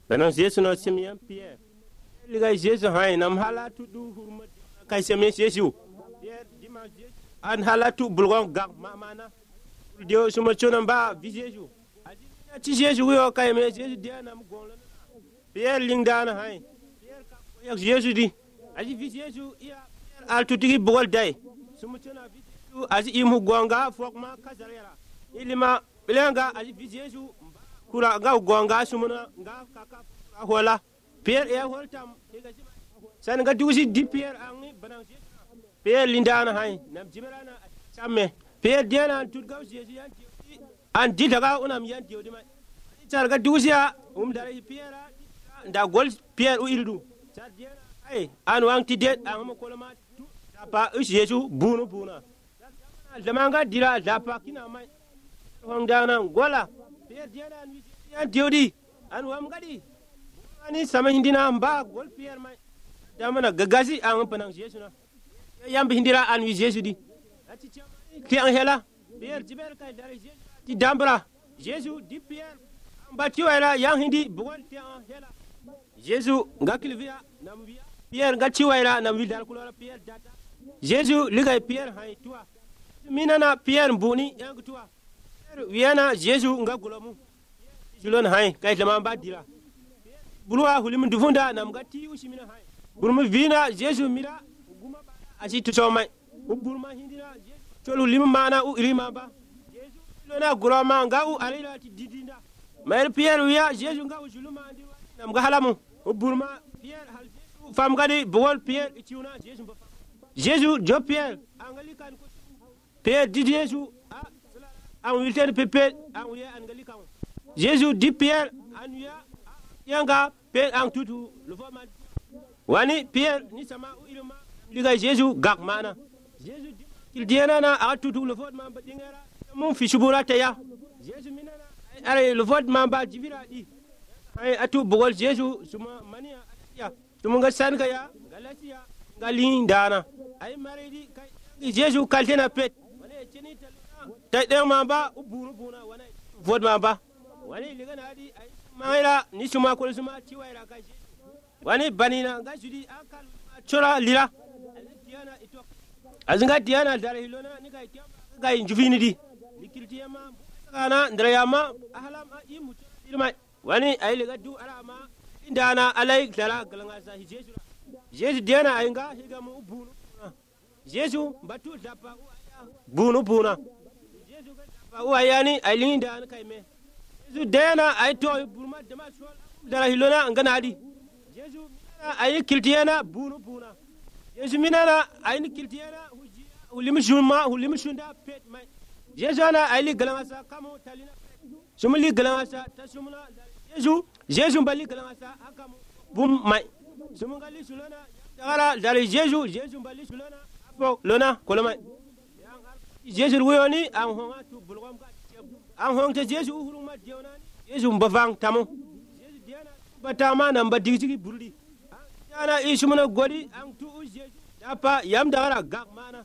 Benon Yesu no Simeon Pierre. Liga Yesu hay nam halatu du hurma kay Simeon Yesu. Pierre dimanche an halatu bulgon gak mana. Dio suma chona ba Yesu. Ti Yesu yo kay me Yesu dia nam gon. Pierre lingdana hay. Pierre ka yak Yesu di. Aji Yesu ya altu tigi bugol day. Suma chona Yesu aji imu gonga fokma kazalera. Ilima bilenga aji Yesu kura ga gonga sumuna nga kaka hola Pierre e holtam san ga dusi di Pierre angi banang Pierre lindana hay nam jibrana samme Pierre diana tut ga Yesu yan an di daga unam yan diodi ma tar ga dusi ya dare Pierre nda gol Pierre u ildu sar diana ay an wanti det an mo koloma pa Yesu buna lamanga dira da pa kina mai hongdana gola Pierre diana an diodi an wam gadi ani sama hindina mba gol Pierre mai damana gagazi an panang Yesu na yambe hindira an wi Yesu di ati ti an hela Pierre jibel kay dare Yesu ti dambra Yesu di Pierre amba ti wala yang hindi bugol ti an hela Yesu ngakilvia namvia Pierre ngati wala namvi dal kulola Pierre data Yesu ligay Pierre hay tuwa minana Pierre mbuni yang tuwa wiana Yesu ngagulomu julon hay kay lama badira bulwa hulim dufunda nam gatti usimina hay burma vina Yesu mira guma asi to somay burma hindira tolu lim mana u irima ba Yesu lona gurama nga u alila ti didinda mer Pierre wiya Yesu nga u juluma andi nam ga halamu burma Pierre hal Yesu fam gadi bol Pierre itiuna Yesu ba Yesu jo Pierre angali kan ko Pierre di Yesu an wilten pepe an wiya angali kan Yesu di Pierre an wiya yanga pe an tutu le fo man wani Pierre ni sama u irma liga Yesu gak mana Yesu il diana na a tutu le fo man ba dingera mun fi subura taya Yesu minana are le fo man ba jibira di ay atu bugol Yesu suma mania ya tumunga san ga ya galatia galindana ay maredi kay Yesu kaltena pet wani chini tay de man ba ubunu buna wani fo man ba wani liga na di ay maira ni suma ko suma ciwaira ka wani banina ga sudi akal chora lira diana ito azinga diana dare hilona ni ga injuvini di likirtiyama kana ndrayama ahlam imu irma wani ay liga du alama indana alai dara galanga sa Yesu diana ainga higa mu bunu Yesu batu dapa bunu buna Yesu ga dapa u ayani ailinda an kaime Yesu dena ay to burma dama sol dara hilona ngana di Yesu ay kiltiyana bunu buna Yesu minana ay ni kiltiyana hulim juma hulim shunda pet mai Yesu ana ay li galangasa kamo talina sumuli galangasa tasumuna Yesu bali galangasa akamu bum mai sumungali sulona dara dara Yesu bali sulona afo lona koloma Yesu woni an honga tu bulgam ka an hongte Yesu huruma diona Yesu mbavang tamo Yesu diana batama namba digigi burdi diana isumuna godi an tu Yesu dapa yam dara gak mana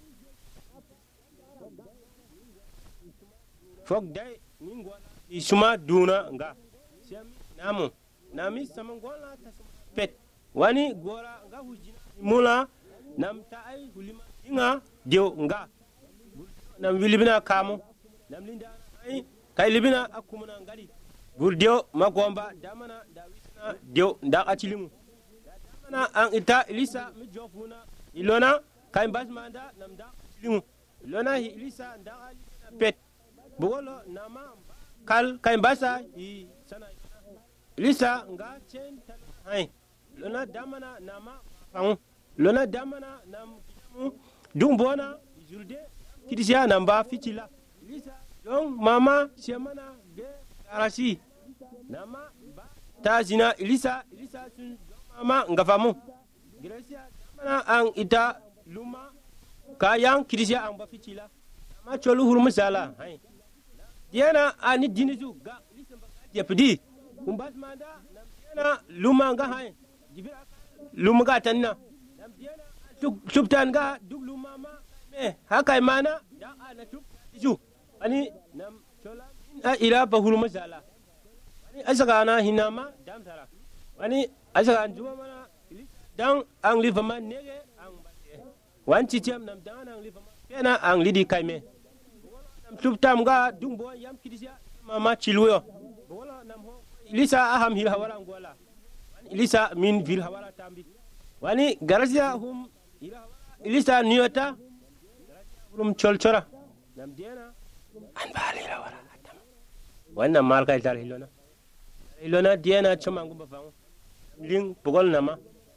fok dai ningo isuma duna nga namu nami samangola pet wani gora nga hujina mula nam ta ay hulima inga dio nga nam wilibina kamo nam linda ay kay libina akumuna ngadi burdio magomba damana dawisna dio nda atilimu damana an ita Elisa mi jofuna ilona kay basmanda nam da atilimu ilona Elisa nda alina pet bugolo nama kal kay basa i sana Elisa nga chen hay lona damana nama famu lona damana nam kidamu dumbona julde kidisia namba fitila Elisa donc mama semana de arasi nama ta zina Elisa sun mama ngafamu gracia mana an ita luma kayang kidisia an ba fitila ma cholu hurmu sala hay diana ani dinizu ga Elisa ba dia pedi kumbat manda nam diana luma ga hay luma ga tanna nam diana subtan ga duk luma ma me haka mana dan ana tuk ju ani nam chola ila bahuru masala ani asagana hinama dam tara wani asa an juba mana dan ang liva man nege ang wan chicham nam dan ang liva man pena ang lidi kaime nam tuptam ga dumbo yam kidisia mama chilwo wala nam ho ilisa aham hil hawala ngola ilisa min vil hawala tambi wani garasia hum ilisa niyota rum cholchora nam diana an bali la wala tam wannan malka tar hilona diana chama ngumba fango ling bugol nama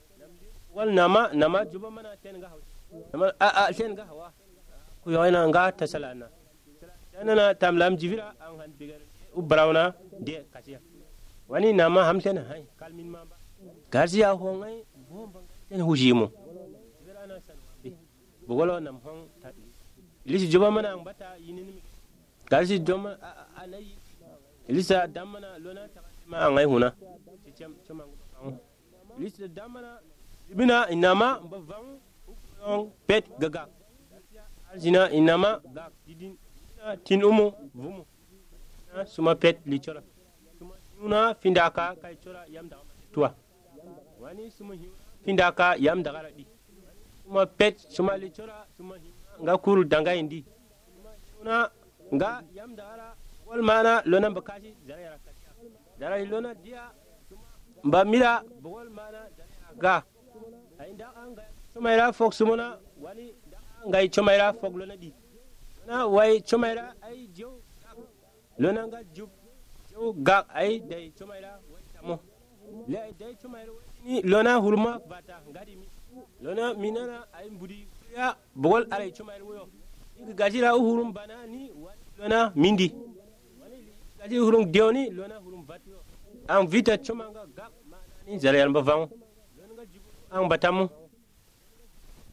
juba mana ten ga nama ten ga hawa ku yoina nga tasalana tanana tamlam jivira an han bigar ubrawna de kasiya wani nama hamten hay kalmin ma garziya hongai bomba ten hujimo jibirana sanbi bugolo nam hon tadi ilisi juba mana an bata yinini garzi joma alai ilisa damana lona ma an ai huna chama ilisa damana ibina inama mbavang pet gaga alzina inama gak didin tin umu vumu suma pet lichora suma yuna findaka kai chora yam da tuwa wani suma findaka yam da garadi suma pet suma lichora suma nga kuru danga indi suma nga yam da gara wal mana lona bakashi zara lona dia mba mira bol mana ga ainda anga chumaira fok sumuna wani ngai chumaira fok lona di na wai chumaira ai jo lona nga jub jo ga ai dai chumaira wai tamo le dai chumaira ni lona hurma bata ngadi mi lona minana ai mbudi ya bol alai chumaira wo gajira hurum bana ni lona mindi wani gaji hurum dioni lona hurum batio an vita chumanga ga ni zare yan bavang lona nga jibu an batamu